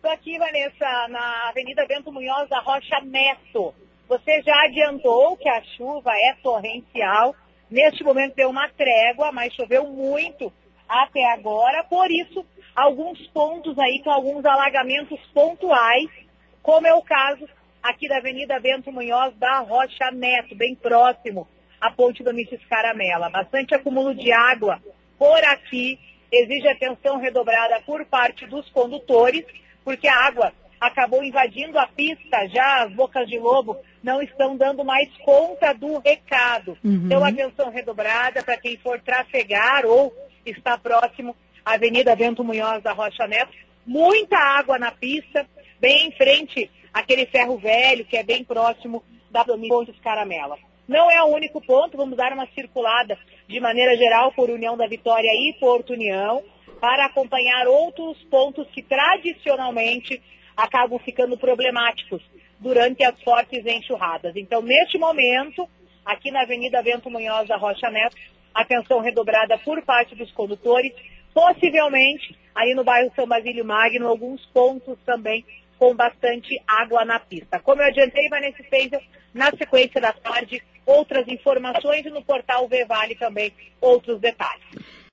estou aqui, Vanessa, na Avenida Bento Munhoz da Rocha Neto. Você já adiantou que a chuva é torrencial. Neste momento deu uma trégua, mas choveu muito até agora. Por isso, alguns pontos aí com alguns alagamentos pontuais, como é o caso aqui da Avenida Bento Munhoz da Rocha Neto, bem próximo à ponte do Miches Caramela. Bastante acúmulo de água por aqui, exige atenção redobrada por parte dos condutores, porque a água acabou invadindo a pista, já as bocas de lobo não estão dando mais conta do recado. Então, atenção redobrada para quem for trafegar ou está próximo à Avenida Bento Munhoz da Rocha Neto. Muita água na pista, bem em frente àquele ferro velho que é bem próximo da ponte Caramela. Não é o único ponto, vamos dar uma circulada de maneira geral por União da Vitória e Porto União, para acompanhar outros pontos que tradicionalmente acabam ficando problemáticos durante as fortes enxurradas. Então, neste momento, aqui na Avenida Bento Munhoz da Rocha Neto, atenção redobrada por parte dos condutores, possivelmente aí no bairro São Basílio Magno, alguns pontos também com bastante água na pista. Como eu adiantei, Vanessa Feizel, na sequência da tarde, outras informações e no portal Vevale também outros detalhes.